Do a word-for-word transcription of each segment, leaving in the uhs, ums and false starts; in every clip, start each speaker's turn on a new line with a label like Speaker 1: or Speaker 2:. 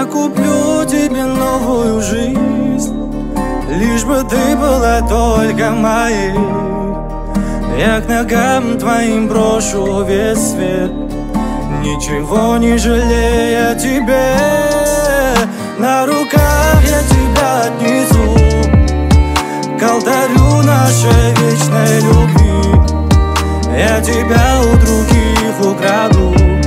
Speaker 1: Я куплю тебе новую жизнь, лишь бы ты была только моей. Я к ногам твоим брошу весь свет, ничего не жалея тебе. На руках я тебя отнесу к алтарю нашей вечной любви. Я тебя у других украду,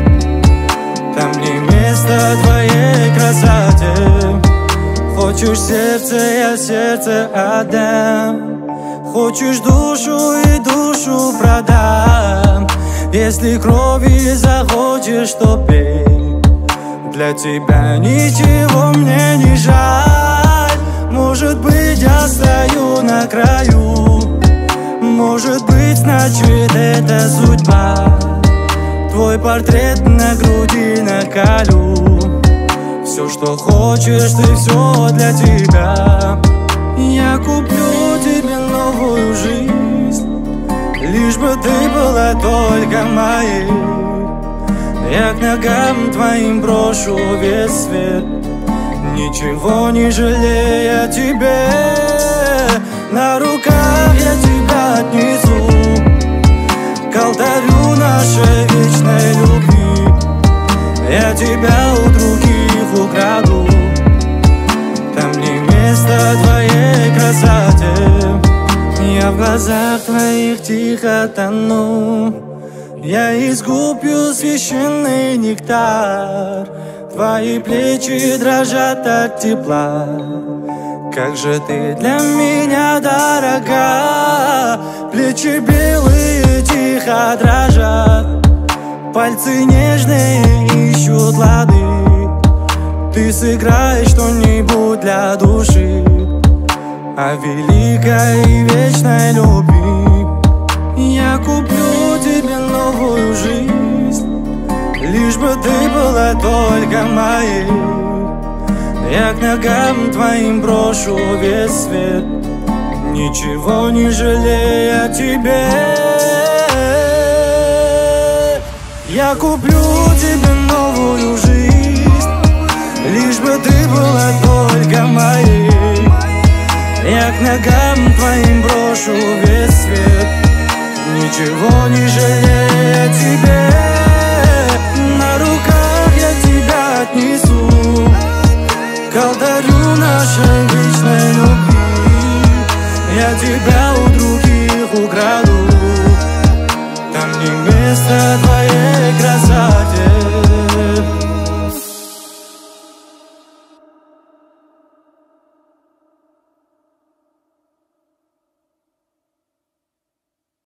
Speaker 1: там не место твоей красоте. Хочешь сердце, я сердце отдам. Хочешь душу, и душу продам. Если крови захочешь, то пей. Для тебя ничего мне не жаль. Может быть, я стою на краю. Может быть, значит, это судьба. Твой портрет на груди наколю. Все, что хочешь, ты, все для тебя. Я куплю тебе новую жизнь, лишь бы ты была только моей. Я к ногам твоим брошу весь свет, ничего не жалея тебе. На руках я тебя отнесу к алтарю нашей вечной любви. Я тебя у других украду, там не место твоей красоте. Я в глазах твоих тихо тону, я из губ пью священный нектар. Твои плечи дрожат от тепла, как же ты для меня дорога. Плечи белые тихо дрожат, пальцы нежные ищут лады. Ты сыграй что-нибудь для души о великой и вечной любви. Я куплю тебе новую жизнь, лишь бы ты была только моей. Я к ногам твоим брошу весь свет, ничего не жалея тебе. Я куплю тебе новую жизнь, лишь бы ты была только моей. Я к ногам твоим брошу весь свет, ничего не жалея тебе. На руках я тебя отнесу к алтарю нашей вечной любви. Я тебя у других украду, там не место твое.